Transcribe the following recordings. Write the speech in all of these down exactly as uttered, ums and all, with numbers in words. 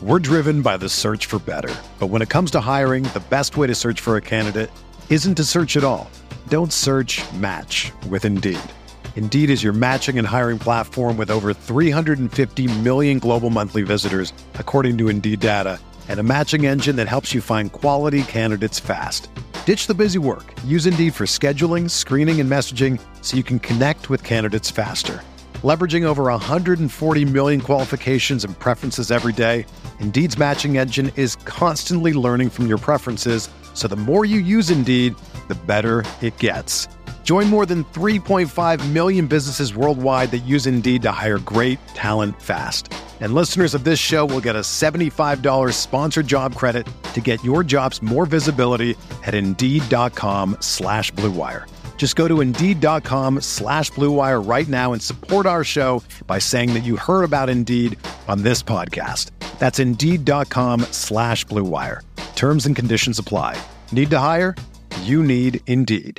We're driven by the search for better. But when it comes to hiring, the best way to search for a candidate isn't to search at all. Don't search, match with Indeed. Indeed is your matching and hiring platform with over three hundred fifty million global monthly visitors, according to Indeed data, and a matching engine that helps you find quality candidates fast. Ditch the busy work. Use Indeed for scheduling, screening, and messaging so you can connect with candidates faster. Leveraging over one hundred forty million qualifications and preferences every day, Indeed's matching engine is constantly learning from your preferences, so the more you use Indeed, the better it gets. Join more than three point five million businesses worldwide that use Indeed to hire great talent fast. And listeners of this show will get a seventy-five dollars sponsored job credit to get your jobs more visibility at Indeed.com slash Blue Wire. Just go to Indeed.com slash Blue Wire right now and support our show by saying that you heard about Indeed on this podcast. That's Indeed.com slash Blue Wire. Terms and conditions apply. Need to hire? You need Indeed.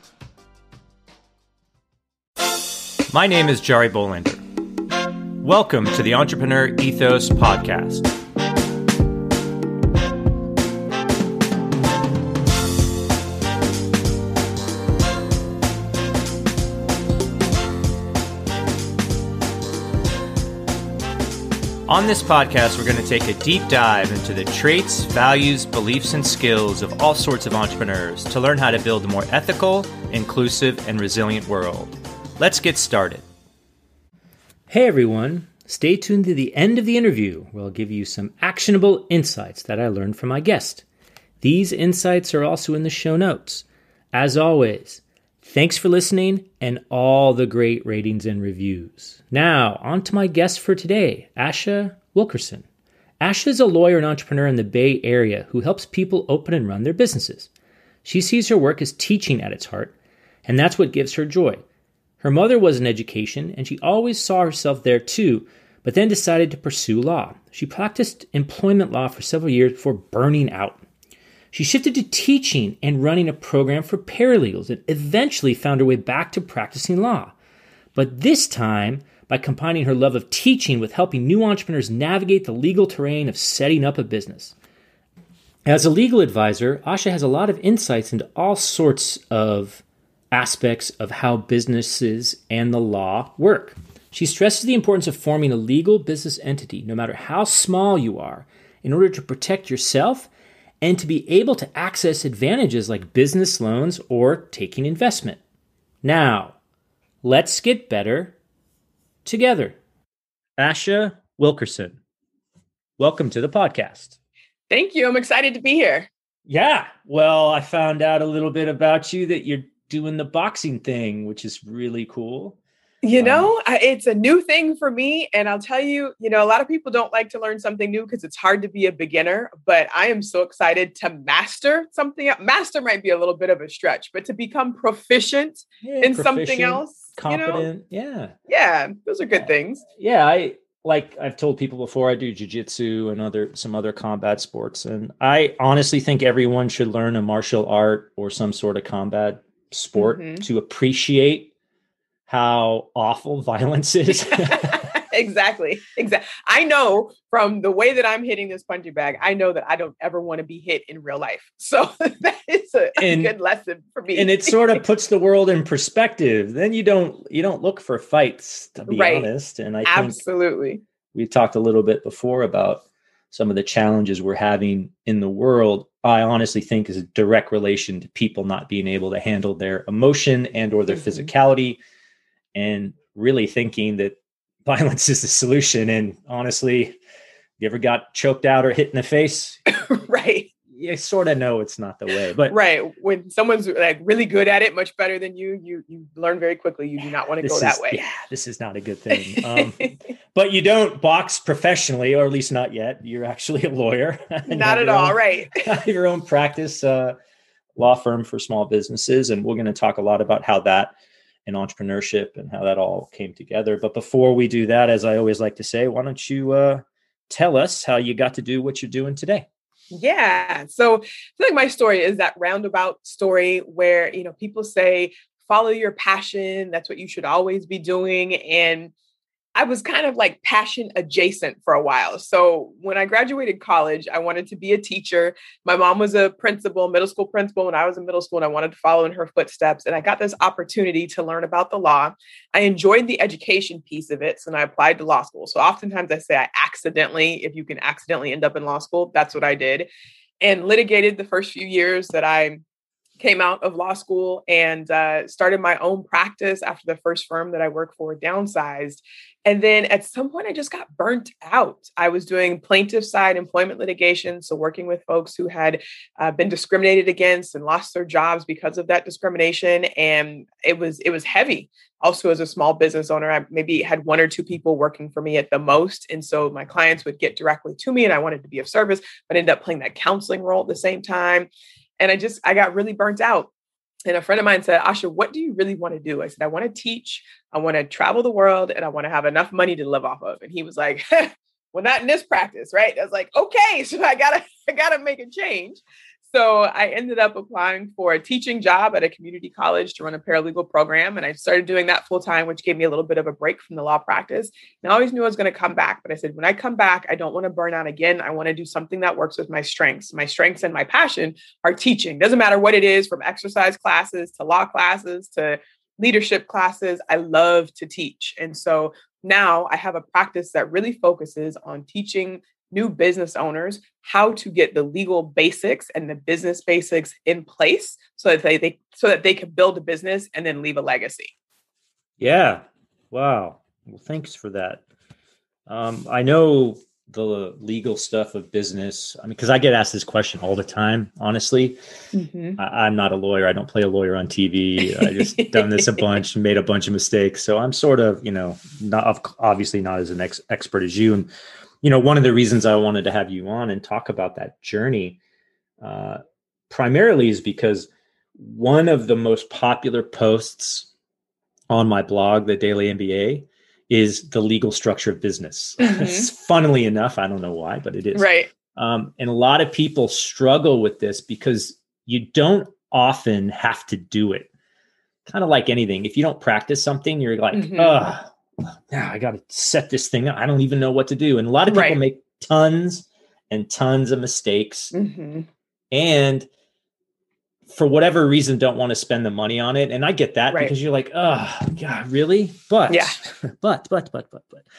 My name is Jari Bolander. Welcome to the Entrepreneur Ethos Podcast. On this podcast, we're going to take a deep dive into the traits, values, beliefs, and skills of all sorts of entrepreneurs to learn how to build a more ethical, inclusive, and resilient world. Let's get started. Hey everyone, stay tuned to the end of the interview where I'll give you some actionable insights that I learned from my guest. These insights are also in the show notes. As always, thanks for listening and all the great ratings and reviews. Now, on to my guest for today, Asha Wilkerson. Asha is a lawyer and entrepreneur in the Bay Area who helps people open and run their businesses. She sees her work as teaching at its heart, and that's what gives her joy. Her mother was in education, and she always saw herself there too, but then decided to pursue law. She practiced employment law for several years before burning out. She shifted to teaching and running a program for paralegals and eventually found her way back to practicing law. But this time, by combining her love of teaching with helping new entrepreneurs navigate the legal terrain of setting up a business. As a legal advisor, Asha has a lot of insights into all sorts of aspects of how businesses and the law work. She stresses the importance of forming a legal business entity, no matter how small you are, in order to protect yourself and to be able to access advantages like business loans or taking investment. Now, let's get better together. Asha Wilkerson, welcome to the podcast. Thank you. I'm excited to be here. Yeah. Well, I found out a little bit about you that you're doing the boxing thing, which is really cool. You know, um, I, it's a new thing for me. And I'll tell you, you know, a lot of people don't like to learn something new because it's hard to be a beginner, but I am so excited to master something. Master might be a little bit of a stretch, but to become proficient yeah, in proficient, something else, competent. You know? Yeah. Yeah. Those are good yeah. things. Yeah. I, like I've told people before, I do jiu-jitsu and other, some other combat sports. And I honestly think everyone should learn a martial art or some sort of combat sport mm-hmm. to appreciate how awful violence is. Exactly. Exactly. I know from the way that I'm hitting this punching bag, I know that I don't ever want to be hit in real life. So that is a, and, a good lesson for me. And it sort of puts the world in perspective. Then you don't, you don't look for fights, to be right. honest. And I absolutely. think we talked a little bit before about some of the challenges we're having in the world. I honestly think is a direct relation to people not being able to handle their emotion and or their mm-hmm. physicality, and really thinking that violence is the solution. And honestly, you ever got choked out or hit in the face? Right. You sort of know it's not the way, but right. When someone's like really good at it, much better than you, you, you learn very quickly. You do not want to go is, that way. Yeah. This is not a good thing. Um, but you don't box professionally, or at least not yet. You're actually a lawyer. Not at all. Own, right. Have your own practice, uh, law firm for small businesses. And we're going to talk a lot about how that and entrepreneurship and how that all came together. But before we do that, as I always like to say, why don't you uh, tell us how you got to do what you're doing today? Yeah. So I feel like my story is that roundabout story where, you know, people say, follow your passion. That's what you should always be doing. And I was kind of like passion adjacent for a while. So when I graduated college, I wanted to be a teacher. My mom was a principal, middle school principal when I was in middle school, and I wanted to follow in her footsteps. And I got this opportunity to learn about the law. I enjoyed the education piece of it. So then I applied to law school. So oftentimes I say I accidentally, if you can accidentally end up in law school, that's what I did. And litigated the first few years that I came out of law school, and uh, started my own practice after the first firm that I worked for downsized. And then at some point, I just got burnt out. I was doing plaintiff side employment litigation. So working with folks who had uh, been discriminated against and lost their jobs because of that discrimination. And it was, it was heavy. Also, as a small business owner, I maybe had one or two people working for me at the most. And so my clients would get directly to me and I wanted to be of service, but ended up playing that counseling role at the same time. And I just, I got really burnt out. And a friend of mine said, Asha, what do you really want to do? I said, I want to teach, I want to travel the world, and I want to have enough money to live off of. And he was like, well, not in this practice, right? I was like, okay, so I gotta, I gotta make a change. So I ended up applying for a teaching job at a community college to run a paralegal program. And I started doing that full time, which gave me a little bit of a break from the law practice. And I always knew I was going to come back. But I said, when I come back, I don't want to burn out again. I want to do something that works with my strengths. My strengths and my passion are teaching. Doesn't matter what it is, from exercise classes to law classes to leadership classes. I love to teach. And so now I have a practice that really focuses on teaching new business owners how to get the legal basics and the business basics in place so that they, they so that they can build a business and then leave a legacy. Yeah. Wow. Well, thanks for that. Um, I know the legal stuff of business. I mean, because I get asked this question all the time, honestly. Mm-hmm. I, I'm not a lawyer. I don't play a lawyer on T V. I just done this a bunch and made a bunch of mistakes. So I'm sort of, you know, not obviously not as an ex- expert as you. And you know, one of the reasons I wanted to have you on and talk about that journey uh, primarily is because one of the most popular posts on my blog, The Daily M B A, is the legal structure of business. Mm-hmm. Funnily enough, I don't know why, but it is. Right. Um, and a lot of people struggle with this because you don't often have to do it. Kind of like anything. If you don't practice something, you're like, mm-hmm. oh, now I got to set this thing up. I don't even know what to do. And a lot of people right. make tons and tons of mistakes. Mm-hmm. And for whatever reason, don't want to spend the money on it. And I get that right. because you're like, oh, God, really? But, yeah. but, but, but, but, but.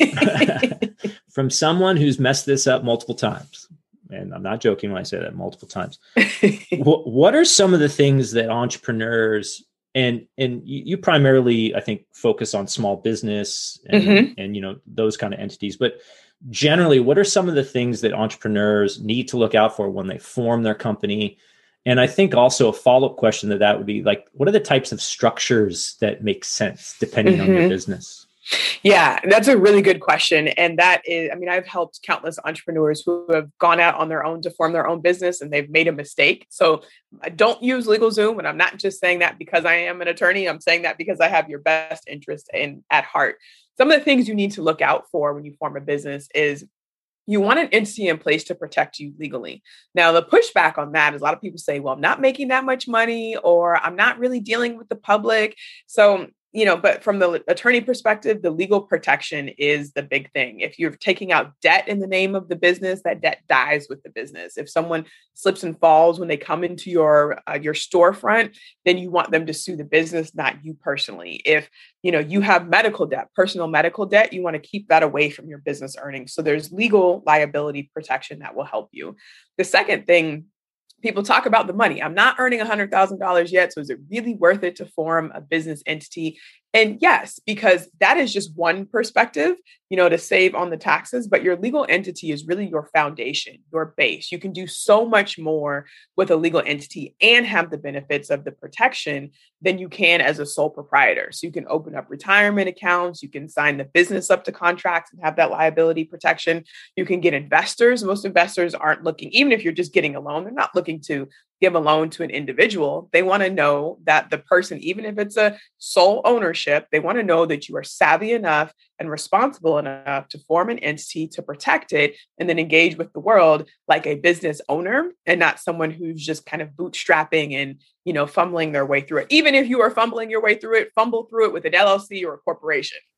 Right. From someone who's messed this up multiple times, and I'm not joking when I say that, multiple times, what, what are some of the things that entrepreneurs And and you primarily, I think, focus on small business and, mm-hmm. and, you know, those kind of entities. But generally, what are some of the things that entrepreneurs need to look out for when they form their company? And I think also a follow-up question to that would be like, what are the types of structures that make sense depending mm-hmm. on your business? Yeah, that's a really good question. And that is, I mean, I've helped countless entrepreneurs who have gone out on their own to form their own business and they've made a mistake. So I don't use LegalZoom. And I'm not just saying that because I am an attorney. I'm saying that because I have your best interest in at heart. Some of the things you need to look out for when you form a business is you want an entity in place to protect you legally. Now, the pushback on that is a lot of people say, well, I'm not making that much money, or I'm not really dealing with the public. So you know, but from the attorney perspective, the legal protection is the big thing. If you're taking out debt in the name of the business, that debt dies with the business. If someone slips and falls when they come into your uh, your storefront, then you want them to sue the business, not you personally. If, you know, you have medical debt, personal medical debt, you want to keep that away from your business earnings. So there's legal liability protection that will help you. The second thing, people talk about the money. I'm not earning one hundred thousand dollars yet. So is it really worth it to form a business entity? And yes, because that is just one perspective, you know, to save on the taxes, but your legal entity is really your foundation, your base. You can do so much more with a legal entity and have the benefits of the protection than you can as a sole proprietor. So you can open up retirement accounts, you can sign the business up to contracts and have that liability protection. You can get investors. Most investors aren't looking, even if you're just getting a loan, they're not looking to give a loan to an individual. They want to know that the person, even if it's a sole ownership, they want to know that you are savvy enough and responsible enough to form an entity to protect it and then engage with the world like a business owner and not someone who's just kind of bootstrapping and, you know, fumbling their way through it. Even if you are fumbling your way through it, fumble through it with an L L C or a corporation.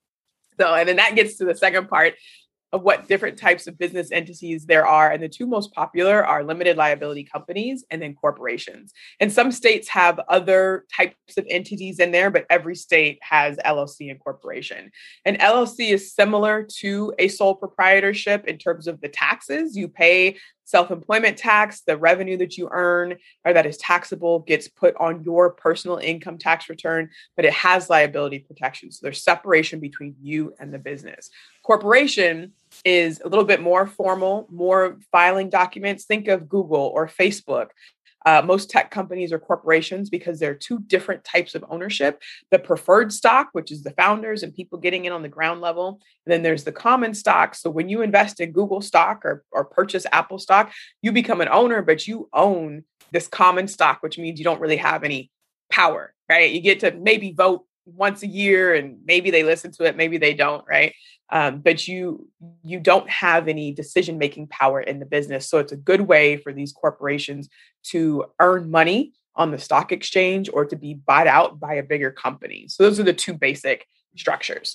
So, and then that gets to the second part of what different types of business entities there are. And the two most popular are limited liability companies and then corporations. And some states have other types of entities in there, but every state has L L C and corporation. And L L C is similar to a sole proprietorship in terms of the taxes. You pay self-employment tax, the revenue that you earn or that is taxable gets put on your personal income tax return, but it has liability protection. So there's separation between you and the business. Corporation is a little bit more formal, more filing documents. Think of Google or Facebook. Uh, most tech companies are corporations because they're two different types of ownership. The preferred stock, which is the founders and people getting in on the ground level. And then there's the common stock. So when you invest in Google stock or, or purchase Apple stock, you become an owner, but you own this common stock, which means you don't really have any power, right? You get to maybe vote once a year and maybe they listen to it, maybe they don't, right? Um, but you you don't have any decision-making power in the business. So it's a good way for these corporations to earn money on the stock exchange or to be bought out by a bigger company. So those are the two basic structures.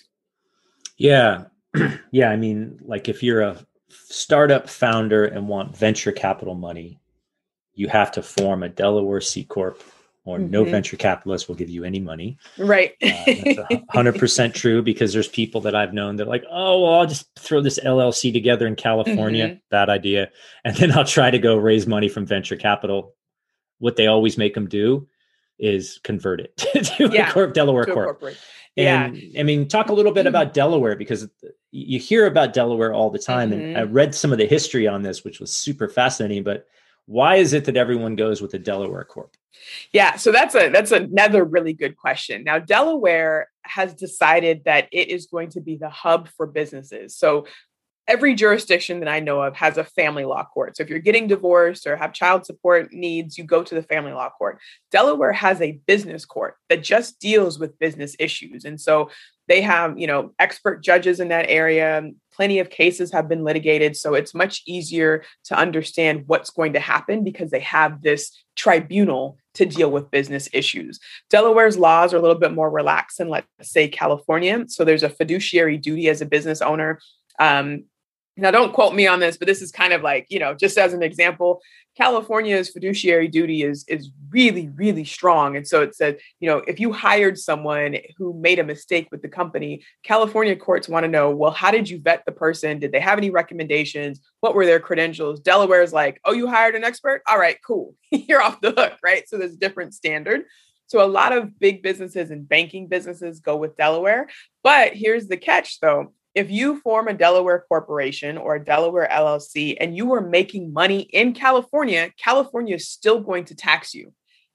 Yeah. Yeah. I mean, like if you're a startup founder and want venture capital money, you have to form a Delaware C Corp or mm-hmm. no venture capitalist will give you any money. Right. uh, that's one hundred percent true because there's people that I've known that are like, oh, well, I'll just throw this L L C together in California. Mm-hmm. Bad idea. And then I'll try to go raise money from venture capital. What they always make them do is convert it to yeah, a corp, Delaware to Corp. A and yeah. I mean, talk a little bit about Delaware because you hear about Delaware all the time. Mm-hmm. And I read some of the history on this, which was super fascinating, but why is it that everyone goes with a Delaware Corp? Yeah, so that's a that's another really good question. Now, Delaware has decided that it is going to be the hub for businesses. So every jurisdiction that I know of has a family law court. So if you're getting divorced or have child support needs, you go to the family law court. Delaware has a business court that just deals with business issues. And so they have, you know, expert judges in that area. Plenty of cases have been litigated. So it's much easier to understand what's going to happen because they have this tribunal to deal with business issues. Delaware's laws are a little bit more relaxed than, let's say, California. So there's a fiduciary duty as a business owner. Um, Now, don't quote me on this, but this is kind of like, you know, just as an example, California's fiduciary duty is, is really, really strong. And so it said, you know, if you hired someone who made a mistake with the company, California courts want to know, well, how did you vet the person? Did they have any recommendations? What were their credentials? Delaware is like, oh, you hired an expert? All right, cool. You're off the hook, right? So there's a different standard. So a lot of big businesses and banking businesses go with Delaware. But here's the catch, though. If you form a Delaware corporation or a Delaware L L C and you are making money in California, California is still going to tax you.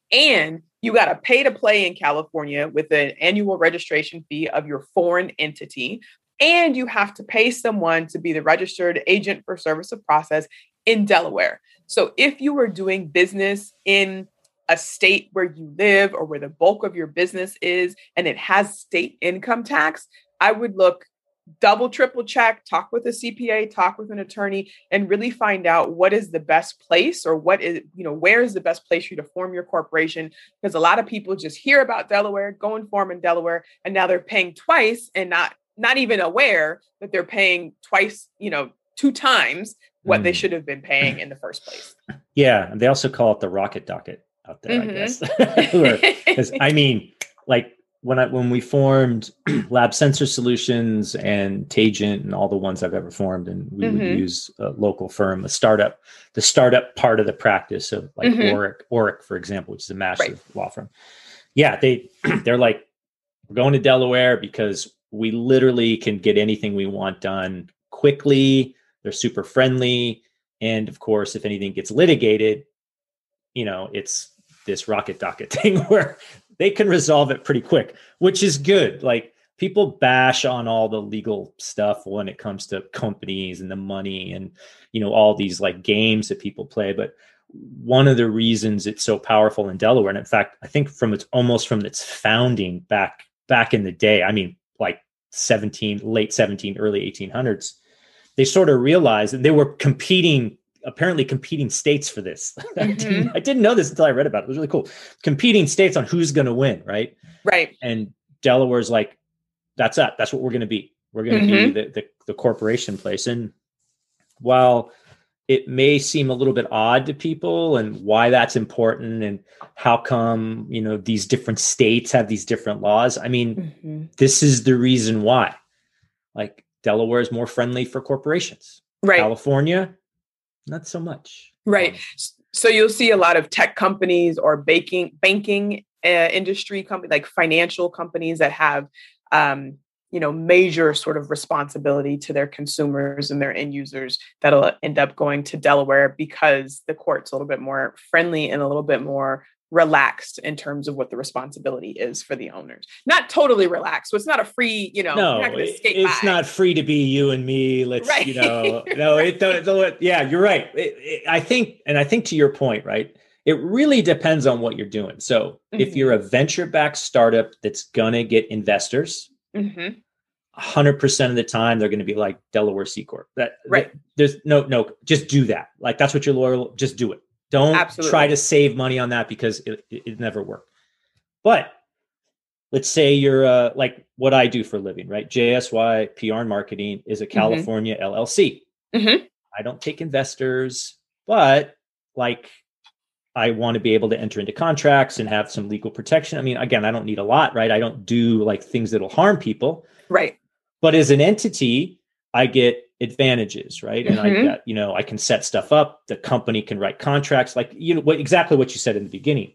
And you got to pay to play in California with an annual registration fee of your foreign entity. And you have to pay someone to be the registered agent for service of process in Delaware. So if you were doing business in a state where you live or where the bulk of your business is, and it has state income tax, I would look double, triple check, talk with a C P A, talk with an attorney, and really find out what is the best place or what is, you know, where is the best place for you to form your corporation? Because a lot of people just hear about Delaware, go and form in Delaware, and now they're paying twice and not, not even aware that they're paying twice, you know, two times what mm. they should have been paying in the first place. Yeah. And they also call it the rocket docket out there, mm-hmm. I guess. I mean, like, When I when we formed Lab Sensor Solutions and Tagent and all the ones I've ever formed, and we mm-hmm. would use a local firm, a startup, the startup part of the practice of like mm-hmm. Oric, Oric, for example, which is a massive right. law firm. Yeah, they they're like, we're going to Delaware because we literally can get anything we want done quickly. They're super friendly, and of course, if anything gets litigated, you know, it's this rocket docket thing where they can resolve it pretty quick, which is good. Like people bash on all the legal stuff when it comes to companies and the money and, you know, all these like games that people play. But one of the reasons it's so powerful in Delaware, and in fact, I think from its almost from its founding back, back in the day, I mean, like seventeen, late seventeen, early eighteen hundreds, they sort of realized that they were competing apparently competing states for this. Mm-hmm. I, didn't, I didn't know this until I read about it. It was really cool. Competing states on who's going to win. Right. Right. And Delaware's like, that's it. That's what we're going to be. We're going to mm-hmm. be the, the, the corporation place. And while it may seem a little bit odd to people and why that's important and how come, you know, these different states have these different laws. I mean, mm-hmm. this is the reason why. Like Delaware is more friendly for corporations. Right. California, not so much. Right. Um, so you'll see a lot of tech companies or baking, banking uh, industry companies, like financial companies that have, um, you know, major sort of responsibility to their consumers and their end users that'll end up going to Delaware because the court's a little bit more friendly and a little bit more relaxed in terms of what the responsibility is for the owners. Not totally relaxed. So it's not a free, you know, no, you're not gonna skate it's by. Not free to be you and me. Let's, right. you know, no, it, the, the, yeah, you're right. It, it, I think, and I think to your point, right, it really depends on what you're doing. So mm-hmm. if you're a venture-backed startup that's going to get investors, mm-hmm. one hundred percent of the time, they're going to be like Delaware C Corp. That, right. that, there's no, no, just do that. Like, that's what your lawyer, just do it. Don't Absolutely. Try to save money on that because it, it, it never worked. But let's say you're uh, like what I do for a living, right? J S Y P R and Marketing is a California mm-hmm. L L C. Mm-hmm. I don't take investors, but like, I want to be able to enter into contracts and have some legal protection. I mean, again, I don't need a lot, right? I don't do like things that'll harm people. Right. But as an entity, I get advantages, right? And mm-hmm. I got, you know, I can set stuff up. The company can write contracts, like, you know, what exactly what you said in the beginning.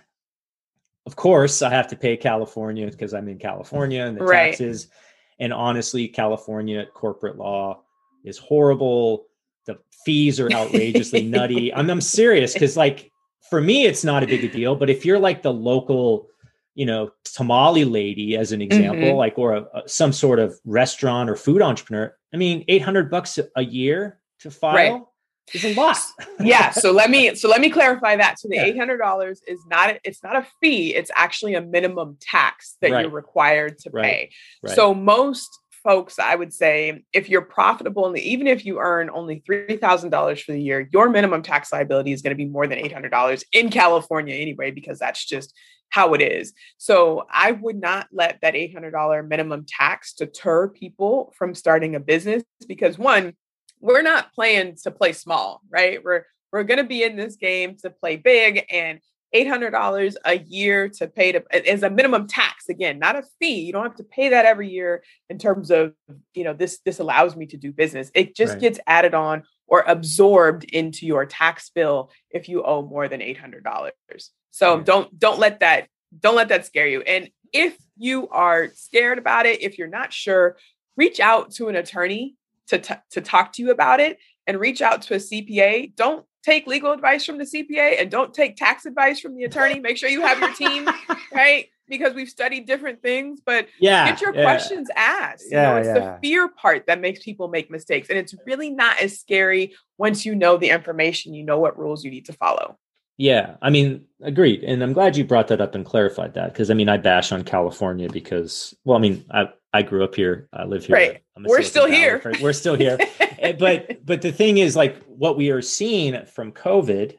Of course, I have to pay California because I'm in California and the right. taxes. And honestly, California corporate law is horrible. The fees are outrageously nutty. I'm, I'm serious because, like, for me, it's not a big a deal. But if you're like the local, you know, tamale lady, as an example, mm-hmm. like, or a, a, some sort of restaurant or food entrepreneur, I mean, eight hundred bucks a year to file right. is a lot. yeah. So let me, so let me clarify that. So the yeah. eight hundred dollars is not, it's not a fee. It's actually a minimum tax that right. you're required to right. pay. Right. So most folks, I would say, if you're profitable, and even if you earn only three thousand dollars for the year, your minimum tax liability is going to be more than eight hundred dollars in California anyway, because that's just how it is. So I would not let that eight hundred dollars minimum tax deter people from starting a business, because one, we're not playing to play small, right? We're, we're going to be in this game to play big, and eight hundred dollars a year to pay to is a minimum tax. Again, not a fee. You don't have to pay that every year in terms of, you know, this, this allows me to do business. It just right. gets added on or absorbed into your tax bill if you owe more than eight hundred dollars. So yeah. don't, don't let that, don't let that scare you. And if you are scared about it, if you're not sure, reach out to an attorney to, t- to talk to you about it, and reach out to a C P A. Don't take legal advice from the C P A, and don't take tax advice from the attorney. Make sure you have your team, right? Because we've studied different things, but yeah, get your yeah. questions asked. You yeah, know, it's yeah. the fear part that makes people make mistakes. And it's really not as scary once you know the information, you know what rules you need to follow. Yeah, I mean, agreed. And I'm glad you brought that up and clarified that, because I mean, I bash on California because, well, I mean, I, I grew up here. I live here. Right. We're still here. Friend. We're still here. but but the thing is, like, what we are seeing from COVID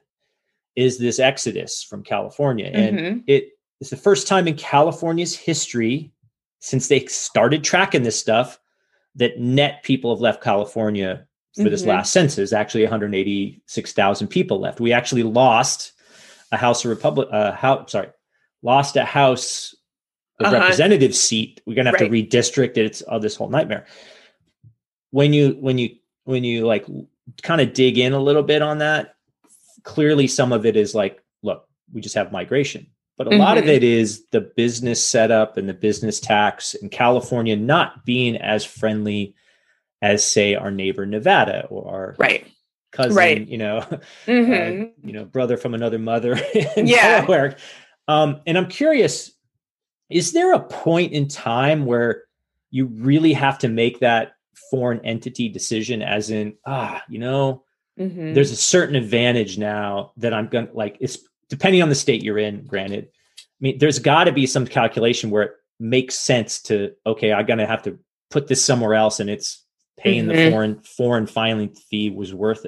is this exodus from California. And mm-hmm. it is the first time in California's history since they started tracking this stuff that net people have left California for mm-hmm. this last census. Actually, one hundred eighty-six thousand people left. We actually lost a House of Republic, uh, house, sorry, lost a House of uh-huh. Representative seat. We're gonna have right. to redistrict it. It's oh, this whole nightmare. When you when you when you like kind of dig in a little bit on that, clearly some of it is like, look, we just have migration, but a mm-hmm. lot of it is the business setup and the business tax in California not being as friendly as, say, our neighbor Nevada or our right. cousin, right. you know, mm-hmm. uh, you know, brother from another mother in yeah. Delaware. Um, and I'm curious, is there a point in time where you really have to make that foreign entity decision, as in, ah, you know, mm-hmm. there's a certain advantage now that I'm going to, like, it's depending on the state you're in, granted. I mean, there's got to be some calculation where it makes sense to, okay, I'm going to have to put this somewhere else, and it's paying mm-hmm. the foreign foreign filing fee was worth it.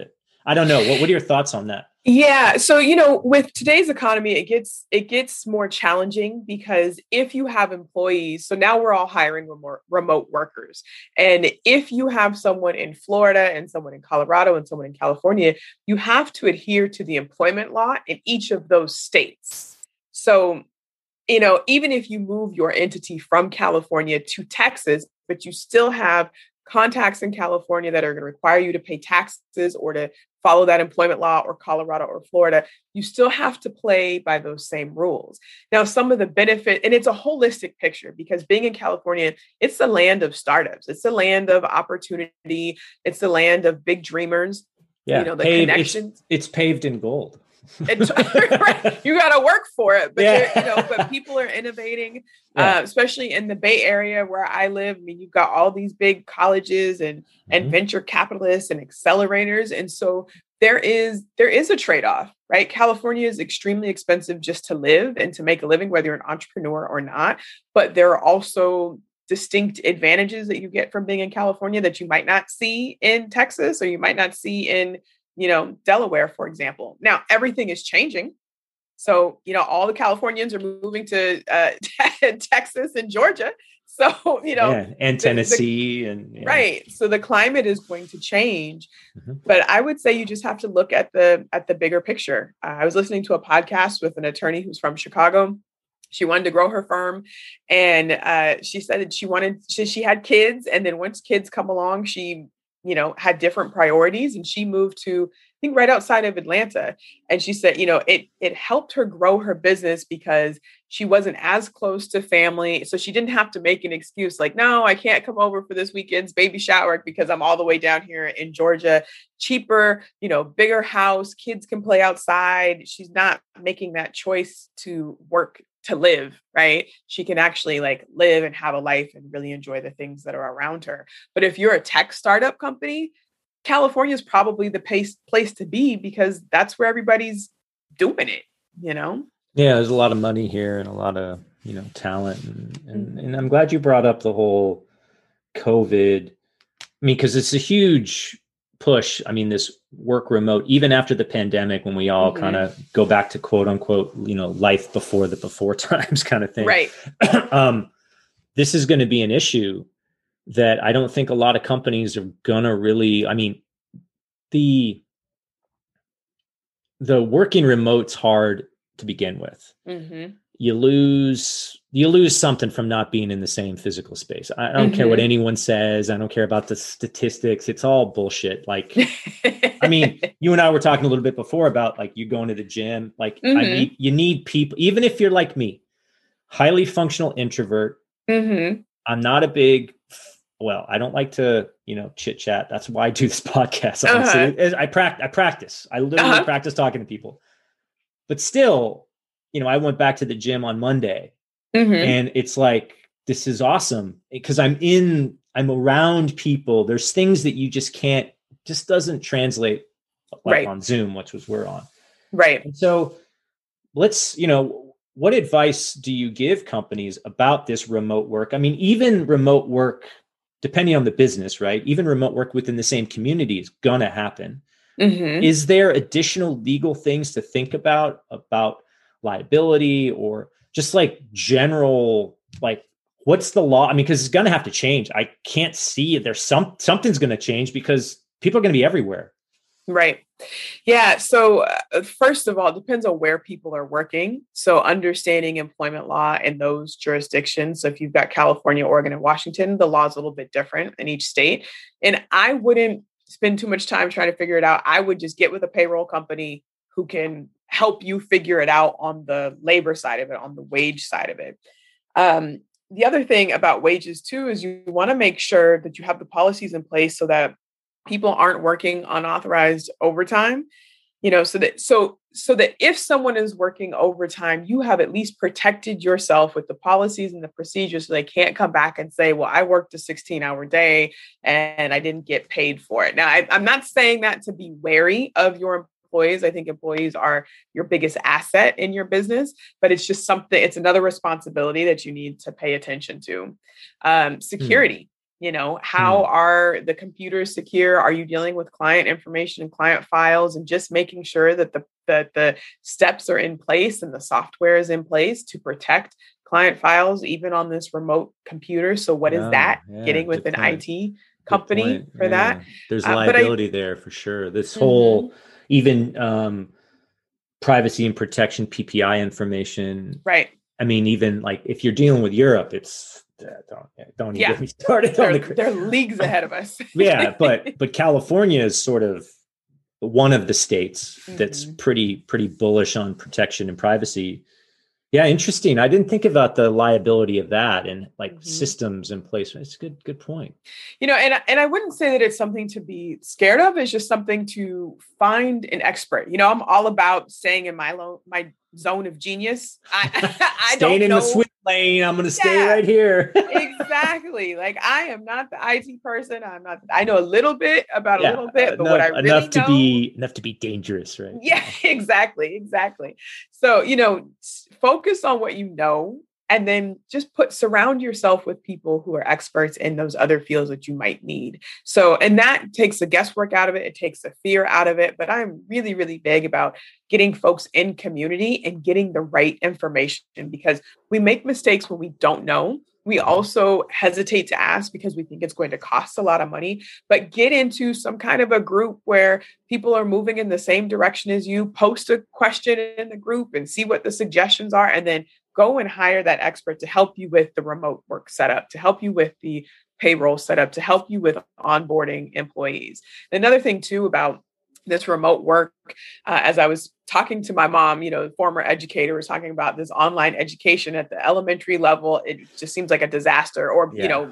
I don't know. What, what are your thoughts on that? Yeah. So, you know, with today's economy, it gets it gets more challenging because if you have employees, so now we're all hiring remote, remote workers. And if you have someone in Florida and someone in Colorado and someone in California, you have to adhere to the employment law in each of those states. So, you know, even if you move your entity from California to Texas, but you still have contacts in California that are going to require you to pay taxes or to follow that employment law, or Colorado or Florida, you still have to play by those same rules. Now, some of the benefit, and it's a holistic picture because being in California, it's the land of startups. It's the land of opportunity. It's the land of big dreamers. Yeah, you know, the paved, connections. It's, it's paved in gold. It's, right. You got to work for it, but yeah. you know, but people are innovating, yeah. uh, especially in the Bay Area where I live. I mean, you've got all these big colleges and mm-hmm. and venture capitalists and accelerators, and so there is there is a trade-off, right? California is extremely expensive just to live and to make a living, whether you're an entrepreneur or not. But there are also distinct advantages that you get from being in California that you might not see in Texas, or you might not see in you know, Delaware, for example. Now, everything is changing. So, you know, all the Californians are moving to uh, Texas and Georgia. So, you know, yeah, and Tennessee. The, the, and yeah. Right. So the climate is going to change. Mm-hmm. But I would say you just have to look at the at the bigger picture. Uh, I was listening to a podcast with an attorney who's from Chicago. She wanted to grow her firm. And uh, she said that she wanted, she, she had kids. And then once kids come along, she you know, had different priorities, and she moved to, I think, right outside of Atlanta. And she said, you know, it, it helped her grow her business because she wasn't as close to family. So she didn't have to make an excuse like, no, I can't come over for this weekend's baby shower because I'm all the way down here in Georgia. Cheaper, you know, bigger house, kids can play outside. She's not making that choice to work to live, right? She can actually like live and have a life and really enjoy the things that are around her. But if you're a tech startup company, California is probably the place, place to be because that's where everybody's doing it, you know? Yeah, there's a lot of money here and a lot of, you know, talent. And, and, and I'm glad you brought up the whole COVID. I mean, because it's a huge push. I mean, this work remote, even after the pandemic, when we all mm-hmm. kind of go back to quote unquote, you know, life before the before times kind of thing. Right. um, this is going to be an issue that I don't think a lot of companies are going to really, I mean, the, the working remote's hard to begin with. Mm-hmm. You lose, you lose something from not being in the same physical space. I don't mm-hmm. care what anyone says. I don't care about the statistics. It's all bullshit. Like, I mean, you and I were talking a little bit before about like you going to the gym. Like mm-hmm. I need, you need people, even if you're like me, highly functional introvert. Mm-hmm. I'm not a big, well, I don't like to, you know, chit chat. That's why I do this podcast. Honestly. Uh-huh. I practice, I practice, I literally uh-huh. practice talking to people, but still, you know, I went back to the gym on Monday mm-hmm. and it's like, this is awesome because I'm in, I'm around people. There's things that you just can't, just doesn't translate like right. on Zoom, which was we're on. Right. And so let's, you know, what advice do you give companies about this remote work? I mean, even remote work, depending on the business, right? Even remote work within the same community is going to happen. Mm-hmm. Is there additional legal things to think about, about liability or just like general, like what's the law? I mean, because it's going to have to change. I can't see there's some, something's going to change because people are going to be everywhere. Right. Yeah. So uh, first of all, it depends on where people are working. So understanding employment law in those jurisdictions. So if you've got California, Oregon, and Washington, the law is a little bit different in each state. And I wouldn't spend too much time trying to figure it out. I would just get with a payroll company who can help you figure it out on the labor side of it, on the wage side of it. Um, the other thing about wages too, is you want to make sure that you have the policies in place so that people aren't working unauthorized overtime, you know, so that, so, so that if someone is working overtime, you have at least protected yourself with the policies and the procedures so they can't come back and say, well, I worked a sixteen hour day and I didn't get paid for it. Now, I, I'm not saying that to be wary of your employees. I think employees are your biggest asset in your business, but it's just something, it's another responsibility that you need to pay attention to. Um, security. You know, how Hmm. are the computers secure? Are you dealing with client information and client files, and just making sure that the that the steps are in place and the software is in place to protect client files, even on this remote computer? So what is Oh, that? yeah, Getting with good an point. I T Good company point. for that. Yeah, there's Uh, but I, liability there for sure. This Mhm. whole even um, privacy and protection P P I information. Right. I mean, even like if you're dealing with Europe, it's uh, don't don't even Yeah. get me started on They're the. they're leagues ahead of us. Yeah, but but California is sort of one of the states that's Mhm. pretty pretty bullish on protection and privacy. Yeah, interesting. I didn't think about the liability of that and like Mhm. systems in place. It's a good good point. You know, and and I wouldn't say that it's something to be scared of. It's just something to find an expert. You know, I'm all about staying in my lo- my zone of genius. I I Staying don't in the know. swim lane, I'm going to stay Yeah, right here. exactly. Like I am not the I T person. I'm not. I know a little bit about a Yeah, little bit, but what I enough really enough to know. be enough to be dangerous, right? Yeah, exactly, exactly. So, you know, s- focus on what you know, and then just put surround yourself with people who are experts in those other fields that you might need. So, and that takes the guesswork out of it, it takes the fear out of it, but I'm really really big about getting folks in community and getting the right information, because we make mistakes when we don't know. We also hesitate to ask because we think it's going to cost a lot of money, but get into some kind of a group where people are moving in the same direction as you. Post a question in the group and see what the suggestions are, and then go and hire that expert to help you with the remote work setup, to help you with the payroll setup, to help you with onboarding employees. Another thing too about this remote work, uh, as I was talking to my mom, you know, former educator, was talking about this online education at the elementary level. It just seems like a disaster, or, you Yeah. know,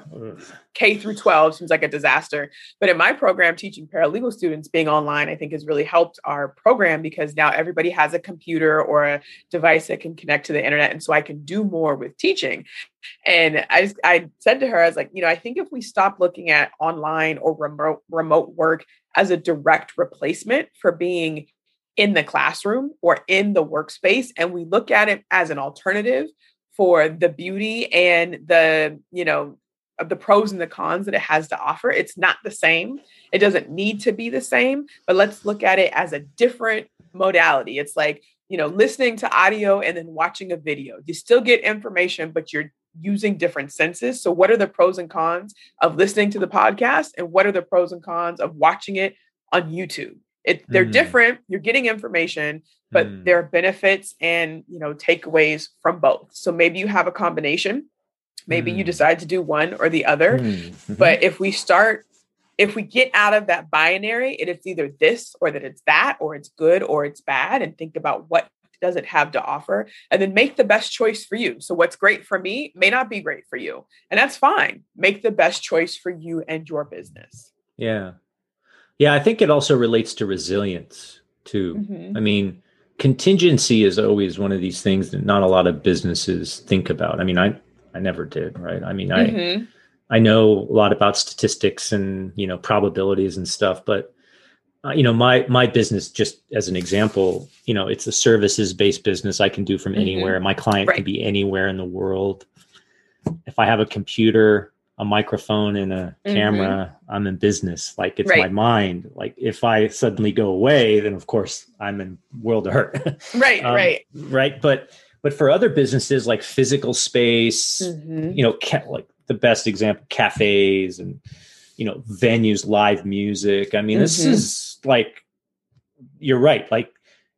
K through twelve seems like a disaster. But in my program, teaching paralegal students, being online, I think has really helped our program, because now everybody has a computer or a device that can connect to the internet. And so I can do more with teaching. And I just, I said to her, I was like, you know, I think if we stop looking at online or remote remote work as a direct replacement for being in the classroom or in the workspace, and we look at it as an alternative for the beauty and the, you know, of the pros and the cons that it has to offer. It's not the same. It doesn't need to be the same, but let's look at it as a different modality. It's like, you know, listening to audio and then watching a video. You still get information, but you're using different senses. So what are the pros and cons of listening to the podcast, and what are the pros and cons of watching it on YouTube? It, they're Mm, different. You're getting information, but mm, there are benefits and, you know, takeaways from both. So maybe you have a combination. Maybe you mm, decide to do one or the other. mm, mhm. But if we start, if we get out of that binary, it is either this or that it's that, or it's good or it's bad, and think about what does it have to offer, and then make the best choice for you. So what's great for me may not be great for you, and that's fine. Make the best choice for you and your business. Yeah. Yeah, I think it also relates to resilience too. I Mm-hmm. mean, contingency is always one of these things that not a lot of businesses think about. I mean, I I never did, right? I mean, I Mm-hmm. I know a lot about statistics and, you know, probabilities and stuff, but uh, you know, my my business, just as an example, you know, it's a services based business I can do from Mm-hmm. anywhere. My client can Right. be anywhere in the world. If I have a computer, a microphone, and a Mm-hmm. camera, I'm in business. Like it's my Right. mind. Like if I suddenly go away, then of course I'm in world of hurt. Right. um, Right. right. But but for other businesses like physical space, Mm-hmm. you know, ca- like the best example, cafes and you know venues, live music. I mean, this Mm-hmm. is like you're right. Like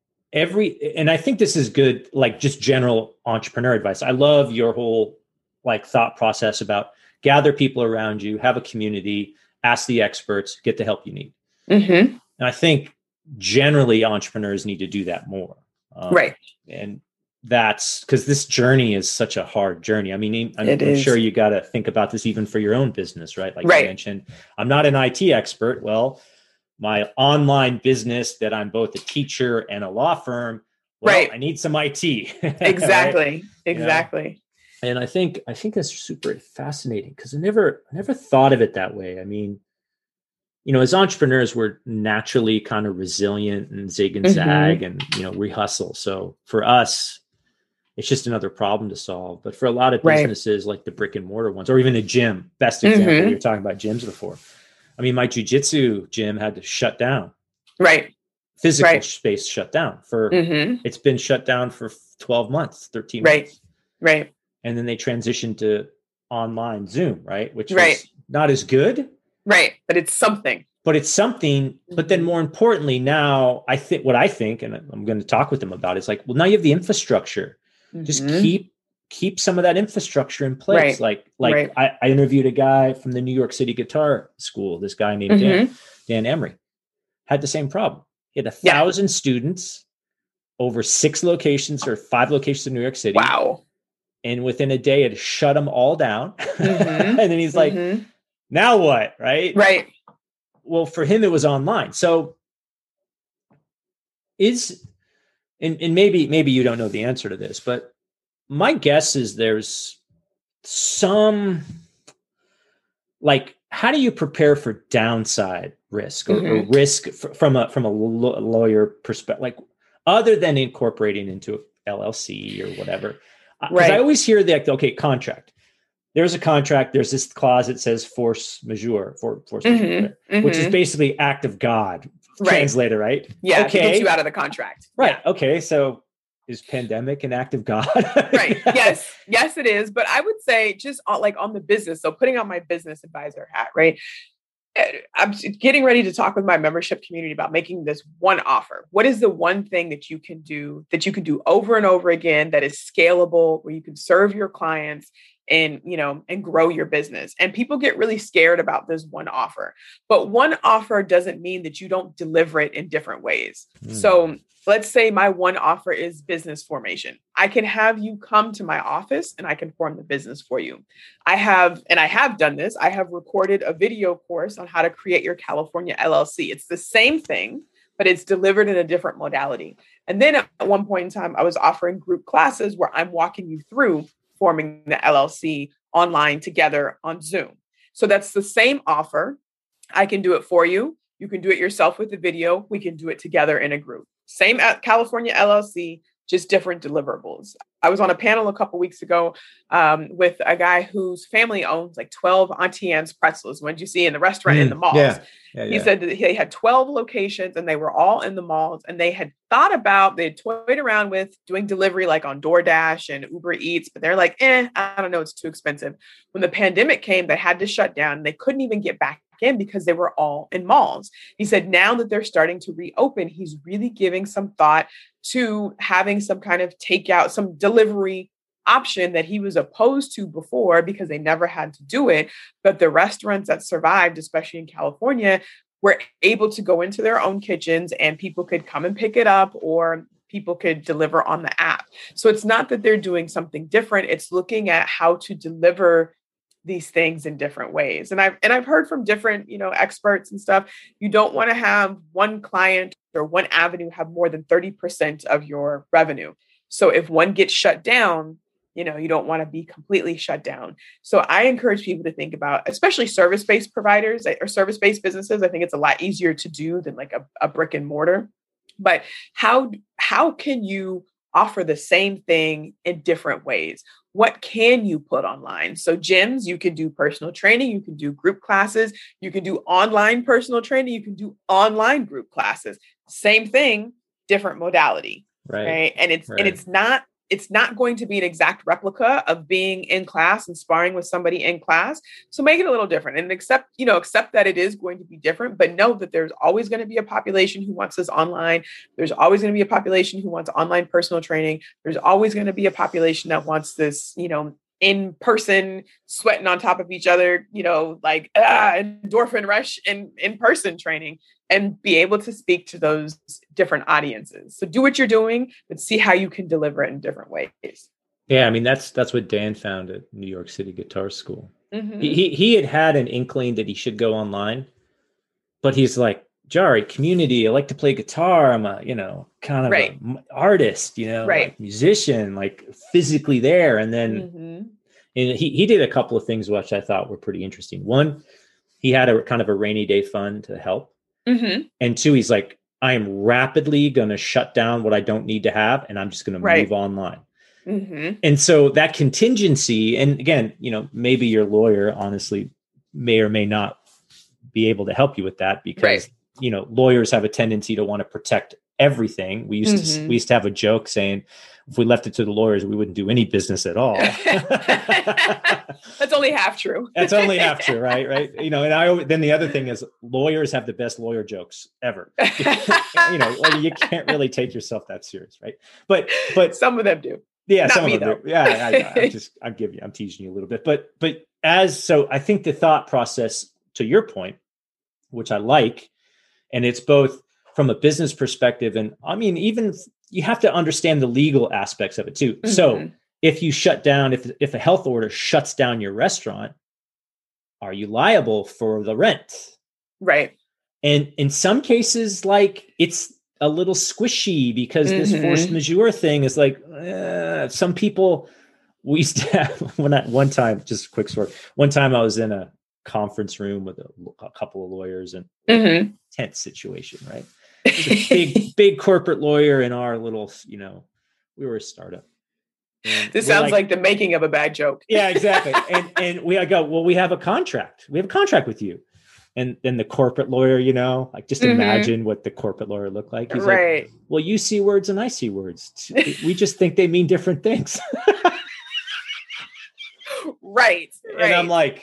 every and I think this is good, like just general entrepreneur advice. I love your whole like thought process about gather people around you, have a community, ask the experts, get the help you need. Mm-hmm. And I think generally entrepreneurs need to do that more. um, Right. and that's because this journey is such a hard journey. I mean, i'm, It I'm sure is. you got to think about this even for your own business, right? Like you Right. mentioned, I'm not an I T expert. Well, my online business that I'm both a teacher and a law firm, well, Right. I need some I T, right? Exactly. You know, Exactly. and I think I think that's super fascinating because I never I never thought of it that way. I mean, you know, as entrepreneurs, we're naturally kind of resilient and zig and Mm-hmm. zag, and you know, we hustle. So for us, it's just another problem to solve. But for a lot of Right. businesses like the brick and mortar ones, or even a gym, best example, Mhm. we were talking about gyms before. I mean, my jujitsu gym had to shut down. Right. Physical Right. space shut down for, hmm it's been shut down for twelve months, thirteen Right. months. Right. And then they transitioned to online Zoom, right? Which Right. was not as good, Right. But it's something. but it's something. But then Mhm. more importantly, now I think what I think, and I'm going to talk with them about, is like, well, now you have the infrastructure. Just Mhm. keep keep some of that infrastructure in place. Right. Like like Right. I, I interviewed a guy from the New York City Guitar School. This guy named Dan, Mhm. Dan Emery, had the same problem. He had a Yeah. thousand students over six locations or five locations in New York City. Wow. And within a day, it shut them all down. Mhm. And then he's like, Mhm. now what? Right. Right. Well, for him, it was online. So is, and, and maybe, maybe you don't know the answer to this, but my guess is there's some, like, how do you prepare for downside risk or, or Mhm. risk f- from a, from a lo- lawyer perspective, like other than incorporating into a L L C or whatever? Because Right. I always hear that, okay, contract. There's a contract. There's this clause that says force majeure, for force majeure, Mhm. which is Mhm. basically act of God, Right. translator, right? Yeah. It Okay. gets you out of the contract. Right. Okay. So is pandemic an act of God? Right. Yes. Yes, it is. But I would say just on, like on the business. So putting on my business advisor hat, right? eh, I'm s- getting ready to talk with my membership community about making this one offer. What is the one thing that you can do that you can do over and over again that is scalable, where you can serve your clients and, you know, and grow your business? And people get really scared about this one offer. But one offer doesn't mean that you don't deliver it in different ways. Mm. So let's say my one offer is business formation. I can have you come to my office and I can form the business for you. I have, and I have done this, I have recorded a video course on how to create your California L L C. It's the same thing, but it's delivered in a different modality. And then at one point in time, I was offering group classes where I'm walking you through forming the L L C online together on Zoom. So that's the same offer. I can do it for you. You can do it yourself with the video. We can do it together in a group. Same at California L L C, just different deliverables. I was on a panel a couple weeks ago um, with a guy whose family owns like twelve Auntie Anne's pretzels. When you see in the restaurant Mm, in the malls, yeah, yeah, he yeah. said that they had twelve locations and they were all in the malls, and they had thought about, they had toyed around with doing delivery like on DoorDash and Uber Eats, but they're like, eh, I don't know, it's too expensive. When the pandemic came, they had to shut down. They couldn't even get back in because they were all in malls. He said now that they're starting to reopen, he's really giving some thought to having some kind of takeout, some delivery option that he was opposed to before because they never had to do it. But the restaurants that survived, especially in California, were able to go into their own kitchens and people could come and pick it up, or people could deliver on the app. So it's not that they're doing something different. It's looking at how to deliver these things in different ways. And I've and I've heard from different, you know, experts and stuff. You don't want to have one client or one avenue have more than thirty percent of your revenue. So if one gets shut down, you know, you don't want to be completely shut down. So I encourage people to think about, especially service-based providers or service-based businesses. I think it's a lot easier to do than like a, a brick and mortar. But how how can you offer the same thing in different ways? What can you put online? So gyms, you can do personal training, you can do group classes, you can do online personal training, you can do online group classes. Same thing, different modality. Right. Right. And it's Right. and it's not it's not going to be an exact replica of being in class and sparring with somebody in class. So make it a little different and accept, you know, accept that it is going to be different, but know that there's always going to be a population who wants this online. There's always going to be a population who wants online personal training. There's always going to be a population that wants this, you know, in person, sweating on top of each other, you know, like ah, endorphin rush in in person training, and be able to speak to those different audiences. So do what you're doing, but see how you can deliver it in different ways. Yeah, I mean that's that's what Dan found at New York City Guitar School. Mm-hmm. He, he he had had an inkling that he should go online, but he's like, Jari, community, I like to play guitar. I'm a, you know, kind of Right. an artist, you know, Right. like musician, like physically there. And then Mm-hmm. and he, he did a couple of things which I thought were pretty interesting. One, he had a kind of a rainy day fund to help. Mm-hmm. And two, he's like, I am rapidly going to shut down what I don't need to have, and I'm just going to Right. move online. Mm-hmm. And so that contingency, and again, you know, maybe your lawyer honestly may or may not be able to help you with that because, right. you know, lawyers have a tendency to want to protect everything. We used mm-hmm. to, we used to have a joke saying, if we left it to the lawyers, we wouldn't do any business at all. That's only half true. That's only half true. Right. Right. You know, and I, then the other thing is lawyers have the best lawyer jokes ever. You know, you can't really take yourself that serious. Right. But, but some of them do. Yeah. Not some me, of them though. do. Yeah. I, I just, I'm giving you, I'm teasing you a little bit, but, but as, so I think the thought process to your point, which I like, and it's both from a business perspective. And I mean, even you have to understand the legal aspects of it too. Mm-hmm. So if you shut down, if, if a health order shuts down your restaurant, are you liable for the rent? Right. And in some cases, like it's a little squishy because mm-hmm. this force majeure thing is like, uh, some people we used to have when I, one time, just a quick story. One time I was in a conference room with a, a couple of lawyers and mm-hmm. tense situation, right? A big, big corporate lawyer in our little, you know, we were a startup. And this sounds like, like the making of a bad joke. Yeah, exactly. And and we I go, well, we have a contract. We have a contract with you. And then the corporate lawyer, you know, like just mm-hmm. imagine what the corporate lawyer looked like. He's right. like, well, you see words and I see words. We just think they mean different things. Right. And right. I'm like,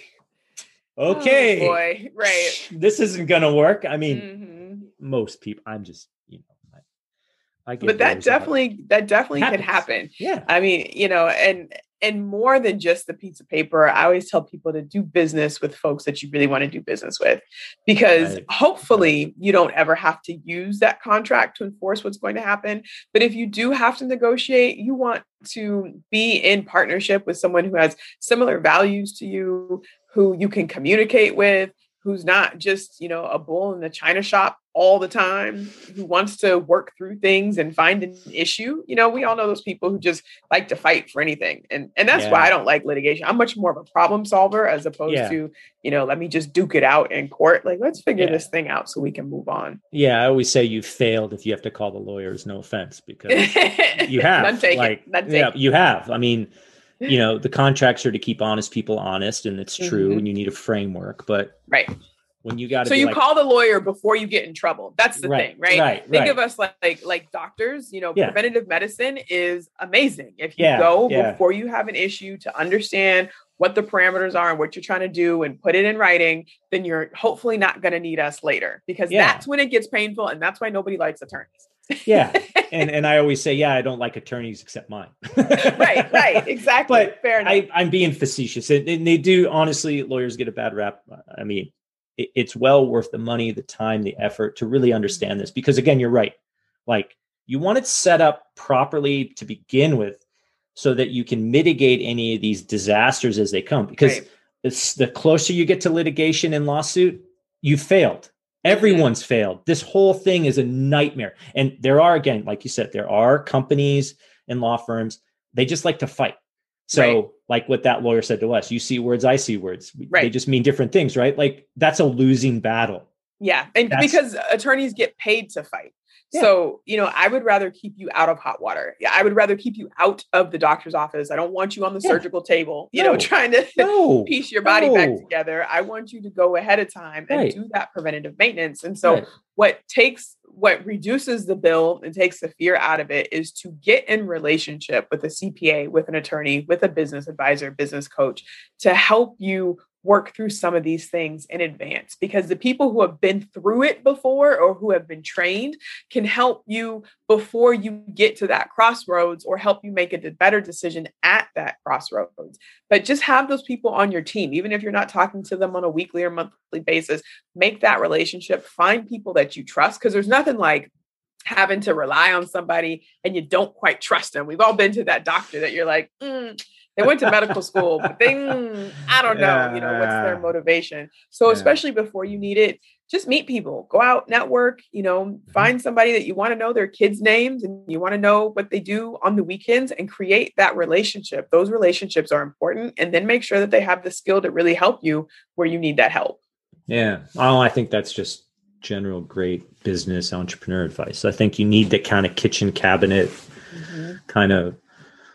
okay, oh boy, right. This isn't going to work. I mean, mm-hmm. most people, I'm just, you know, I, I get but that definitely, that definitely happens. can happen. Yeah. I mean, you know, and, and more than just the piece of paper, I always tell people to do business with folks that you really want to do business with, because right. hopefully right. you don't ever have to use that contract to enforce what's going to happen. But if you do have to negotiate, you want to be in partnership with someone who has similar values to you, who you can communicate with, who's not just, you know, a bull in the china shop all the time, who wants to work through things and find an issue. You know, we all know those people who just like to fight for anything. And and that's yeah. why I don't like litigation. I'm much more of a problem solver as opposed yeah. to, you know, let me just duke it out in court. Like, let's figure yeah. this thing out so we can move on. Yeah. I always say you failed if you have to call the lawyers, no offense, because you have. None taken. Like, None yeah, taken. You have. I mean, you know, the contracts are to keep honest people honest, and it's true, mm-hmm. and you need a framework, but right. when you got to so you like, call the lawyer before you get in trouble. That's the right, thing, right? right Think right. of us like, like like doctors. You know, yeah. preventative medicine is amazing. If you yeah, go yeah. before you have an issue to understand what the parameters are and what you're trying to do and put it in writing, then you're hopefully not going to need us later, because yeah. that's when it gets painful, and that's why nobody likes attorneys. Yeah. And and I always say, yeah, I don't like attorneys except mine. Right, right. Exactly. But fair enough. I, I'm being facetious. And, and they do, honestly, lawyers get a bad rap. I mean, it, it's well worth the money, the time, the effort to really understand this. Because again, you're right. Like, you want it set up properly to begin with so that you can mitigate any of these disasters as they come. Because right. it's the closer you get to litigation and lawsuit, you failed. Everyone's failed. This whole thing is a nightmare. And there are, again, like you said, there are companies and law firms, they just like to fight. So right. like what that lawyer said to us, you see words, I see words. Right. They just mean different things, right? Like, that's a losing battle. Yeah. And that's, because attorneys get paid to fight. Yeah. So, you know, I would rather keep you out of hot water. Yeah, I would rather keep you out of the doctor's office. I don't want you on the yeah. surgical table, you no. know, trying to no. piece your body no. back together. I want you to go ahead of time and right. do that preventative maintenance. And so right. what takes, what reduces the bill and takes the fear out of it is to get in relationship with a C P A, with an attorney, with a business advisor, business coach, to help you work through some of these things in advance, because the people who have been through it before or who have been trained can help you before you get to that crossroads, or help you make a better decision at that crossroads. But just have those people on your team, even if you're not talking to them on a weekly or monthly basis. Make that relationship, find people that you trust, because there's nothing like having to rely on somebody and you don't quite trust them. We've all been to that doctor that you're like, mm, they went to medical school, but they, mm, I don't know, yeah. you know, what's their motivation? So yeah. especially before you need it, just meet people, go out, network, you know, find somebody that you want to know their kids' names and you want to know what they do on the weekends, and create that relationship. Those relationships are important. And then make sure that they have the skill to really help you where you need that help. Yeah. Oh, I think that's just general great business entrepreneur advice. I think you need the kind of kitchen cabinet mm-hmm. kind of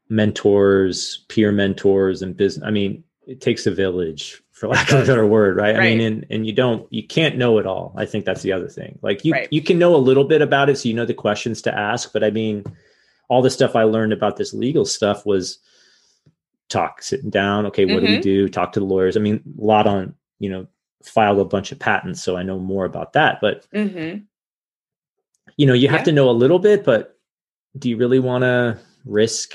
mentors, peer mentors, and business. I mean, it takes a village, for lack of a better word, right? right? I mean, and, and you don't, you can't know it all. I think that's the other thing. Like you, right. you can know a little bit about it, so you know the questions to ask. But I mean, all the stuff I learned about this legal stuff was talk, sitting down. Okay, what mm-hmm. do we do? Talk to the lawyers. I mean, a lot on, you know, filed a bunch of patents, so I know more about that. But mm-hmm. you know, you have yeah. to know a little bit. But do you really want to risk,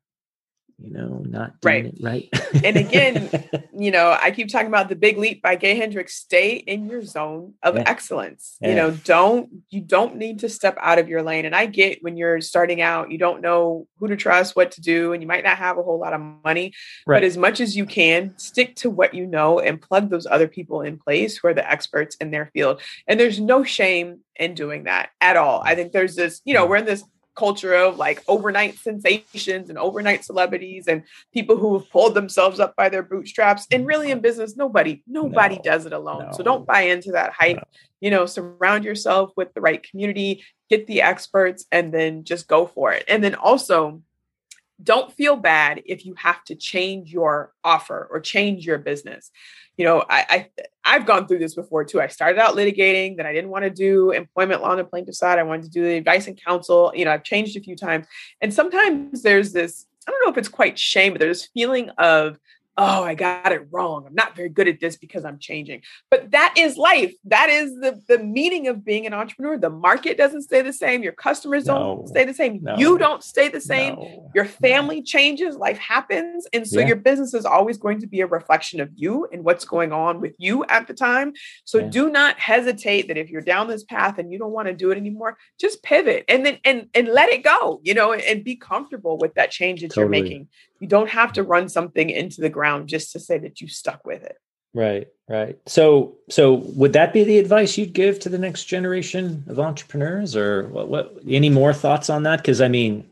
you know, not doing right. it right? And again, you know, I keep talking about The Big Leap by Gay Hendricks. Stay in your zone of yeah. excellence. Yeah. You know, don't, you don't need to step out of your lane. And I get when you're starting out, you don't know who to trust, what to do, and you might not have a whole lot of money, right. but as much as you can, stick to what you know and plug those other people in place who are the experts in their field. And there's no shame in doing that at all. I think there's this, you know, we're in this culture of like overnight sensations and overnight celebrities and people who have pulled themselves up by their bootstraps. And really in business, nobody, nobody no, does it alone. No. So don't buy into that hype, no. you know, surround yourself with the right community, get the experts, and then just go for it. And then also don't feel bad if you have to change your offer or change your business. You know, I, I, I've gone through this before too. I started out litigating, then I didn't want to do employment law on the plaintiff side. I wanted to do the advice and counsel. You know, I've changed a few times. And sometimes there's this, I don't know if it's quite shame, but there's this feeling of, oh, I got it wrong. I'm not very good at this because I'm changing. But that is life. That is the, the meaning of being an entrepreneur. The market doesn't stay the same. Your customers no, don't stay the same. No, you don't stay the same. No, your family no. changes. Life happens. And so yeah. your business is always going to be a reflection of you and what's going on with you at the time. So yeah. do not hesitate that if you're down this path and you don't want to do it anymore, just pivot and then and, and let it go, you know, and, and be comfortable with that change that totally. You're making. You don't have to run something into the ground just to say that you stuck with it. Right, right. So, so would that be the advice you'd give to the next generation of entrepreneurs, or what? what any more thoughts on that? Because I mean,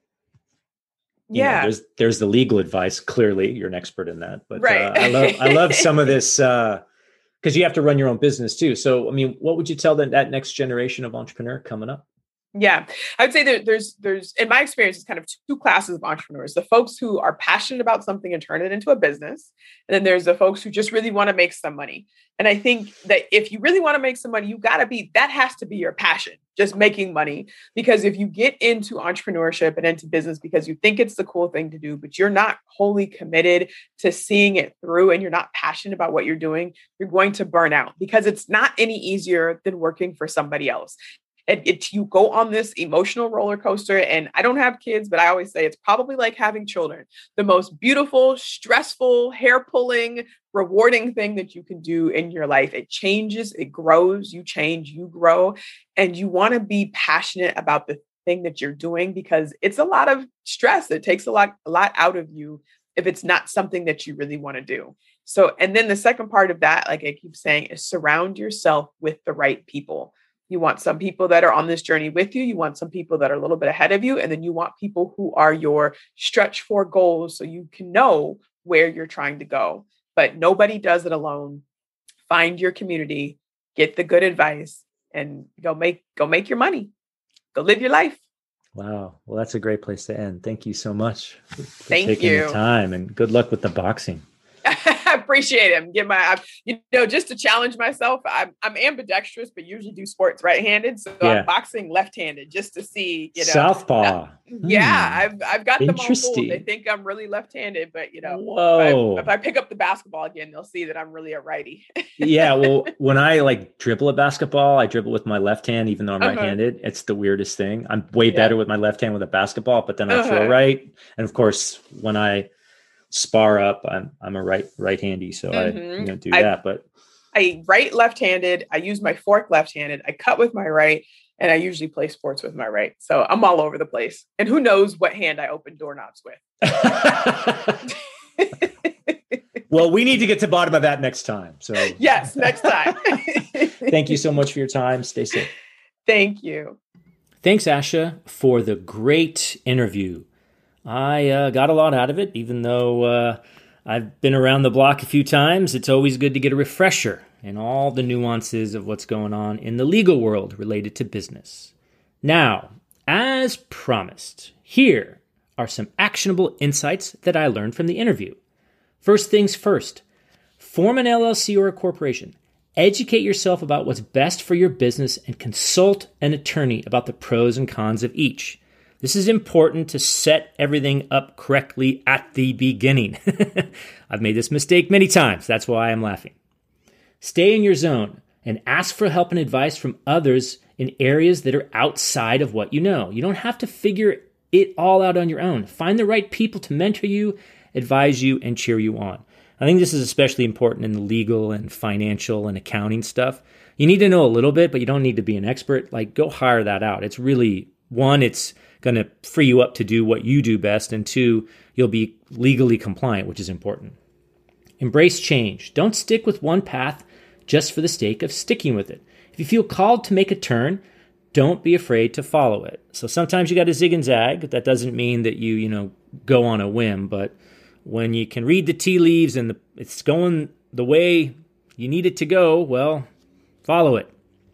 yeah, know, there's there's the legal advice. Clearly, you're an expert in that. But right. uh, I love I love some of this because uh, you have to run your own business too. So, I mean, what would you tell them, that next generation of entrepreneur coming up? Yeah, I would say that there's, there's, in my experience, it's kind of two classes of entrepreneurs: the folks who are passionate about something and turn it into a business. And then there's the folks who just really want to make some money. And I think that if you really want to make some money, you got to be, that has to be your passion, just making money. Because if you get into entrepreneurship and into business because you think it's the cool thing to do, but you're not wholly committed to seeing it through and you're not passionate about what you're doing, you're going to burn out, because it's not any easier than working for somebody else. It, it, you go on this emotional roller coaster, and I don't have kids, but I always say it's probably like having children. The most beautiful, stressful, hair pulling, rewarding thing that you can do in your life. It changes, it grows, you change, you grow, and you want to be passionate about the thing that you're doing, because it's a lot of stress. It takes a lot, a lot out of you if it's not something that you really want to do. So, and then the second part of that, like I keep saying, is surround yourself with the right people. You want some people that are on this journey with you. You want some people that are a little bit ahead of you. And then you want people who are your stretch for goals so you can know where you're trying to go. But nobody does it alone. Find your community, get the good advice, and go make, go make your money. Go live your life. Wow. Well, that's a great place to end. Thank you so much for, for Thank taking you. the time, and good luck with the boxing. I appreciate it. Get my, I, you know, just to challenge myself. I'm, I'm ambidextrous, but usually do sports right-handed. So yeah. I'm boxing left-handed just to see, you know, southpaw. Uh, yeah, hmm. I've, I've got them all fooled. They think I'm really left-handed, but you know, Whoa. If, I, if I pick up the basketball again, they'll see that I'm really a righty. Yeah. Well, when I like dribble a basketball, I dribble with my left hand, even though I'm uh-huh. right-handed. It's the weirdest thing. I'm way yeah. better with my left hand with a basketball, but then I uh-huh. throw right. And of course, when I spar up, I'm I'm a right right handy, so mm-hmm. I you know, do I, that. But I write left-handed. I use my fork left-handed. I cut with my right, and I usually play sports with my right. So I'm all over the place. And who knows what hand I open doorknobs with? Well, we need to get to the bottom of that next time. So yes, next time. Thank you so much for your time. Stay safe. Thank you. Thanks, Asha, for the great interview. I uh, got a lot out of it, even though uh, I've been around the block a few times. It's always good to get a refresher in all the nuances of what's going on in the legal world related to business. Now, as promised, here are some actionable insights that I learned from the interview. First things first, form an L L C or a corporation. Educate yourself about what's best for your business and consult an attorney about the pros and cons of each. This is important to set everything up correctly at the beginning. I've made this mistake many times. That's why I'm laughing. Stay in your zone and ask for help and advice from others in areas that are outside of what you know. You don't have to figure it all out on your own. Find the right people to mentor you, advise you, and cheer you on. I think this is especially important in the legal and financial and accounting stuff. You need to know a little bit, but you don't need to be an expert. Like, go hire that out. It's really, one, it's going to free you up to do what you do best, and two, you'll be legally compliant, which is important. Embrace change. Don't stick with one path just for the sake of sticking with it. If you feel called to make a turn, don't be afraid to follow it. So sometimes you got to zig and zag. That doesn't mean that you, you know, go on a whim, but when you can read the tea leaves and the, it's going the way you need it to go, well, follow it.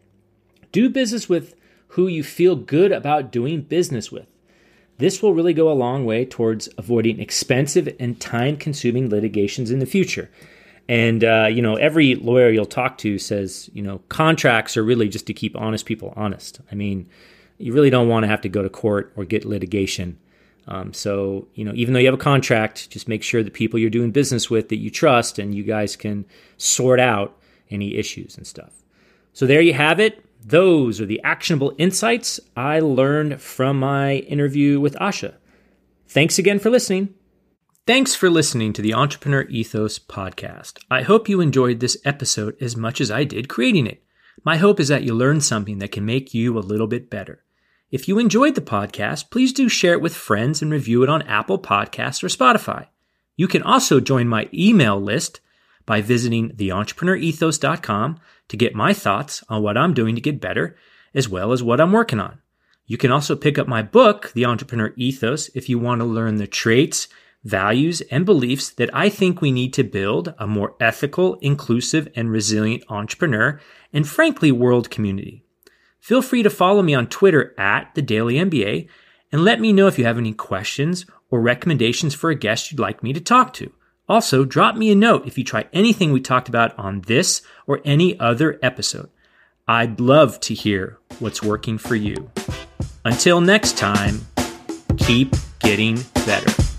Do business with who you feel good about doing business with. This will really go a long way towards avoiding expensive and time-consuming litigations in the future. And, uh, you know, every lawyer you'll talk to says, you know, contracts are really just to keep honest people honest. I mean, you really don't want to have to go to court or get litigation. Um, so, you know, even though you have a contract, just make sure the people you're doing business with that you trust and you guys can sort out any issues and stuff. So there you have it. Those are the actionable insights I learned from my interview with Asha. Thanks again for listening. Thanks for listening to the Entrepreneur Ethos podcast. I hope you enjoyed this episode as much as I did creating it. My hope is that you learned something that can make you a little bit better. If you enjoyed the podcast, please do share it with friends and review it on Apple Podcasts or Spotify. You can also join my email list by visiting the entrepreneur ethos dot com to get my thoughts on what I'm doing to get better, as well as what I'm working on. You can also pick up my book, The Entrepreneur Ethos, if you want to learn the traits, values, and beliefs that I think we need to build a more ethical, inclusive, and resilient entrepreneur and, frankly, world community. Feel free to follow me on Twitter at The Daily M B A and let me know if you have any questions or recommendations for a guest you'd like me to talk to. Also, drop me a note if you try anything we talked about on this or any other episode. I'd love to hear what's working for you. Until next time, keep getting better.